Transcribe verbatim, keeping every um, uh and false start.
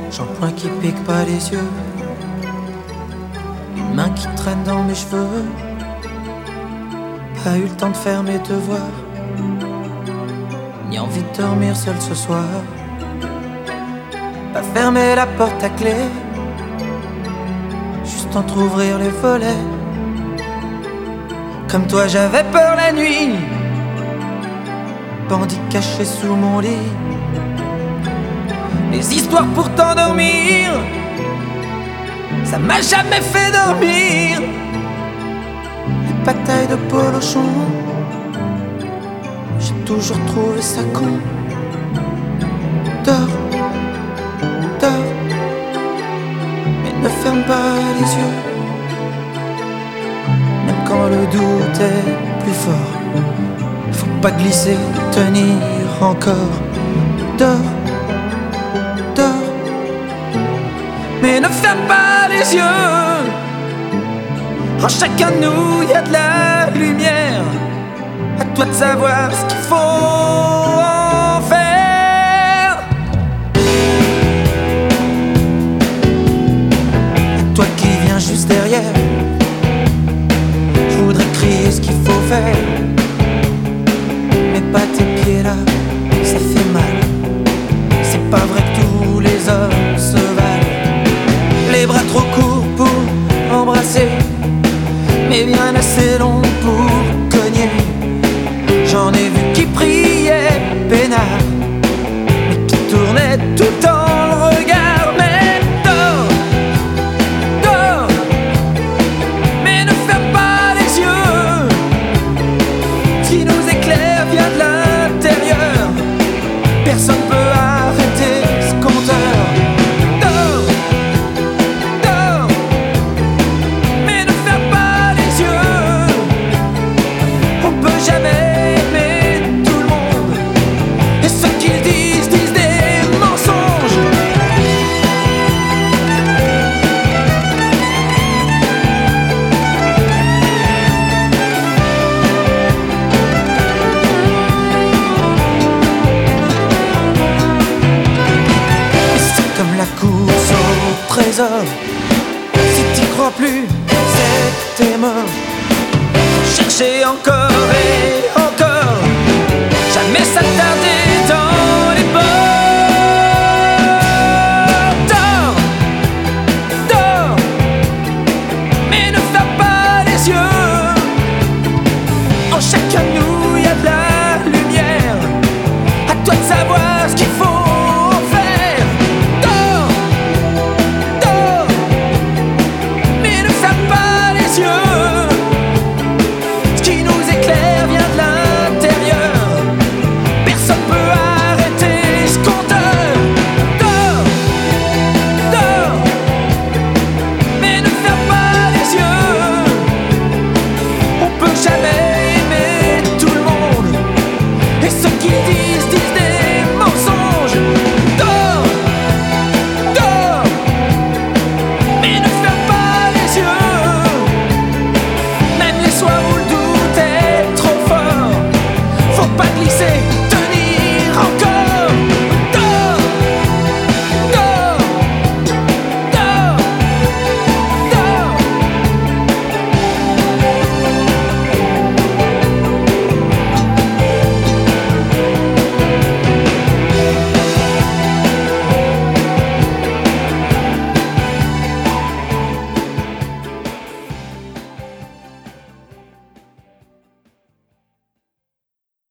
Shampoing qui pique pas les yeux, une main qui traîne dans mes cheveux. Pas eu le temps de faire mes devoirs, ni envie de dormir seul ce soir. Pas fermer la porte à clé, juste entrouvrir les volets. Comme toi j'avais peur la nuit, bandit caché sous mon lit. Les histoires pour t'endormir, ça m'a jamais fait dormir. Les batailles de polochon, j'ai toujours trouvé ça con. Dors, dors, mais ne ferme pas les yeux. Même quand le doute est plus fort, faut pas glisser, tenir encore. Dors, dors, mais ne ferme pas les yeux. En chacun de nous y a de la lumière. À toi de savoir ce qu'il faut en faire. À toi qui viens juste derrière, je voudrais crier ce qu'il faut faire. Mais pas tes pieds là, ça fait mal. C'est pas vrai que tous les hommes se valent. Les bras trop courts pour embrasser, mais bien assez long pour cogner. J'en ai vu qui priaient peinard, mais qui tournaient tout le temps le regard. Mais dors, dors, mais ne ferme pas les yeux. Ce qui nous éclaire vient de l'intérieur. Personne peut arrêter ce compteur. Dors, dors, mais ne ferme pas les yeux. On peut jamais trésor. Si t'y crois plus, c'est que t'es mort. Chercher encore et encore.